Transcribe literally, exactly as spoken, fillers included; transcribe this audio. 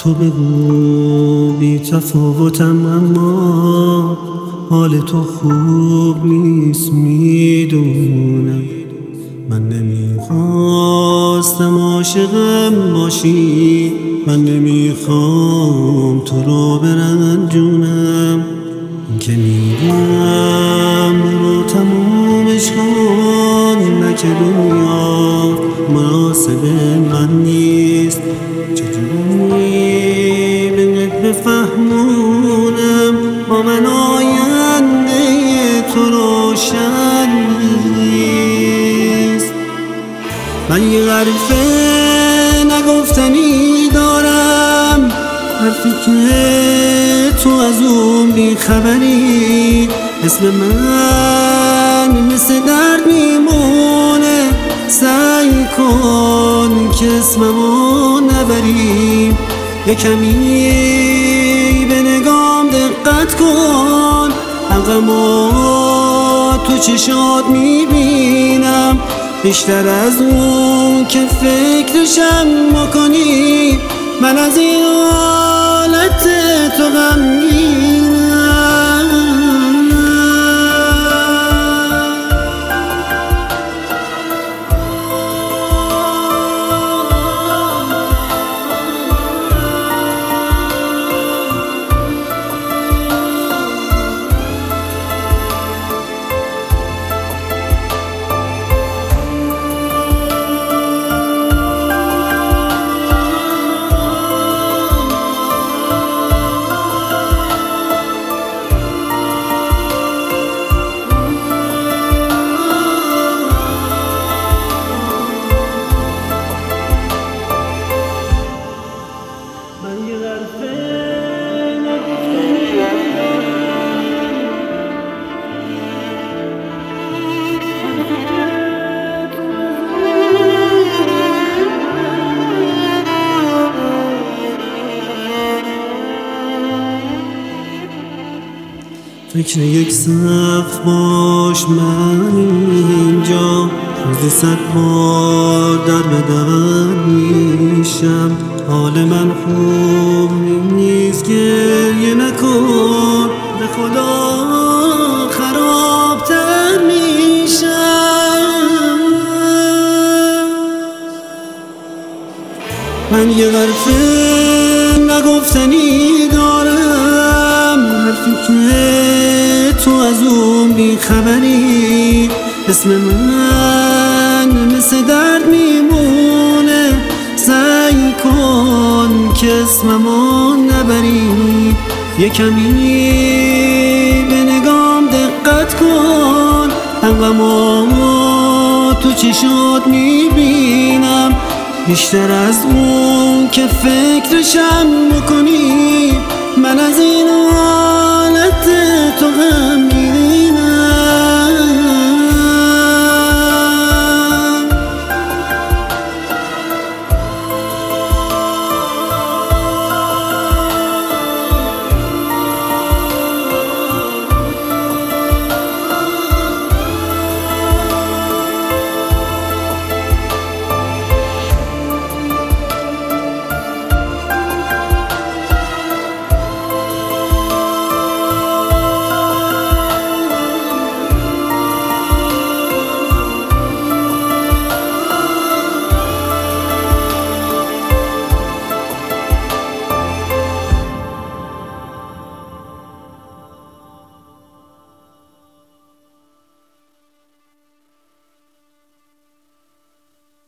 تو بگو بی تفاوتم، اما حال تو خوب نیست میدونم. من نمیخواستم عاشقم باشی، من نمیخوام تو رو برنجونم. این که میگم برو تمومش کن، نه که دنیا مناسب من نیست. چجوری بهت بفهمونم با من آینده تو روشن نیست. من یه حرفه نگفتنی دارم، حرفی که تو از اون بیخبری. اسم من مثل درد میمونه، سعی کن که اسممو نبری. یه کمی به نگام دقت کن، غمو تو چشات میبینم بیشتر از اون که فکرشم بکنی. من از این حالت تو غمگینم. فکر یک سقف باش من اینجا، روزی صد بار در به در میشم. حال من خوب نیست، گریه نکن، به خدا خرابتر میشم. من یه حرفه نگفتنی دارم، حرفی که تو از اون بیخبری. اسم من مثل درد میمونه، سعی کن که اسممو نبری. یه کمی به نگام دقت کن، غمو تو چشات میبینم بیشتر از اون که فکرشم بکنی. من از این